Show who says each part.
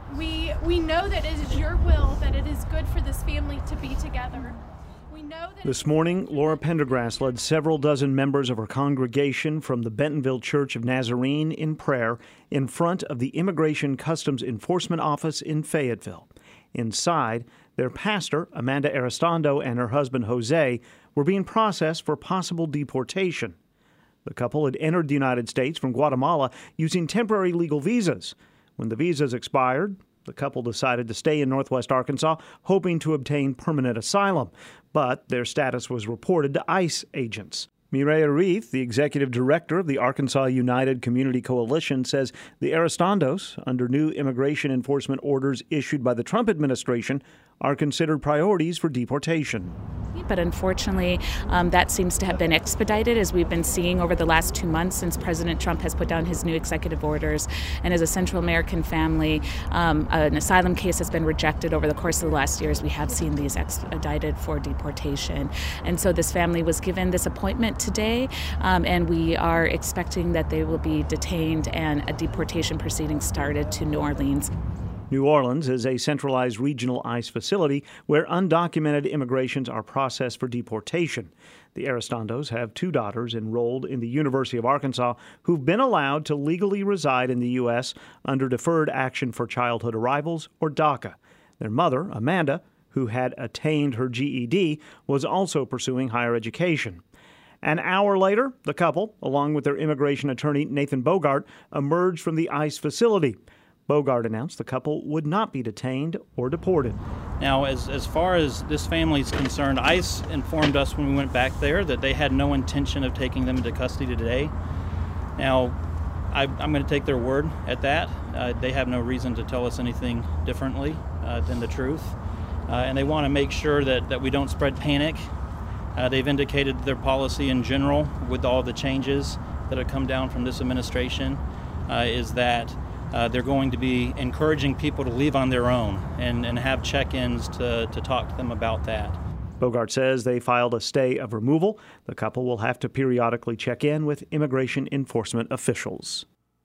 Speaker 1: We know that it is your will, that it is good for this family to be together. We know that
Speaker 2: this morning, Laura Pendergrass led several dozen members of her congregation from the Bentonville Church of Nazarene in prayer in front of the Immigration Customs Enforcement Office in Fayetteville. Inside, their pastor, Amanda Arrestondo, and her husband, Jose, were being processed for possible deportation. The couple had entered the United States from Guatemala using temporary legal visas. When the visas expired, the couple decided to stay in Northwest Arkansas, hoping to obtain permanent asylum, but their status was reported to ICE agents. Mireya Reith, the executive director of the Arkansas United Community Coalition, says the Arrestondos, under new immigration enforcement orders issued by the Trump administration, are considered priorities for deportation.
Speaker 3: But unfortunately, that seems to have been expedited, as we've been seeing over the last 2 months since President Trump has put down his new executive orders. And as a Central American family, an asylum case has been rejected over the course of the last years. We have seen these expedited for deportation. And so this family was given this appointment today, and we are expecting that they will be detained and a deportation proceeding started to New Orleans.
Speaker 2: New Orleans is a centralized regional ICE facility where undocumented immigrants are processed for deportation. The Arrestondos have 2 daughters enrolled in the University of Arkansas who've been allowed to legally reside in the U.S. under Deferred Action for Childhood Arrivals, or DACA. Their mother, Amanda, who had attained her GED, was also pursuing higher education. An hour later, the couple, along with their immigration attorney Nathan Bogart, emerged from the ICE facility. Bogart announced the couple would not be detained or deported.
Speaker 4: Now, as far as this family is concerned, ICE informed us when we went back there that they had no intention of taking them into custody today. Now, I'm going to take their word at that. They have no reason to tell us anything differently than the truth. And they want to make sure that we don't spread panic. They've indicated their policy in general, with all the changes that have come down from this administration, is that they're going to be encouraging people to leave on their own and have check-ins to talk to them about that.
Speaker 2: Bogart says they filed a stay of removal. The couple will have to periodically check in with immigration enforcement officials.